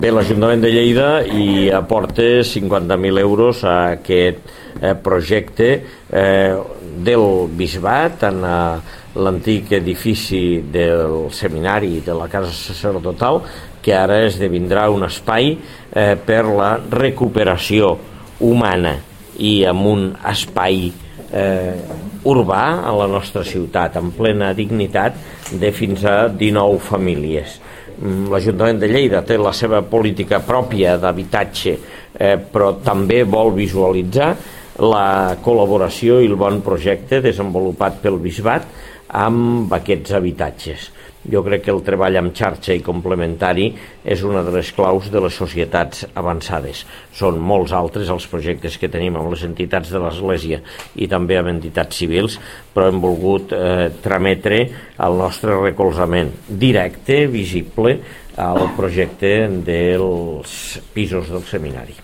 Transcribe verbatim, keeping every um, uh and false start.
Bé, l'Ajuntament de Lleida hi aporta cinquanta mil euros a aquest eh, projecte eh, del Bisbat en eh, l'antic edifici del seminari de la Casa Sacerdotal, que ara esdevindrà un espai eh, per la recuperació humana i amb un espai eh, urbà a la nostra ciutat, en plena dignitat de fins a dinou famílies. L'Ajuntament de Lleida té la seva política pròpia d'habitatge, eh, però també vol visualitzar la col·laboració i el bon projecte desenvolupat pel Bisbat amb aquests habitatges. Jo crec que el treball en xarxa i complementari és una de les claus de les societats avançades. Són molts altres els projectes que tenim amb les entitats de l'Església i també amb entitats civils, però hem volgut eh, trametre el nostre recolzament directe, visible, al projecte dels pisos del seminari.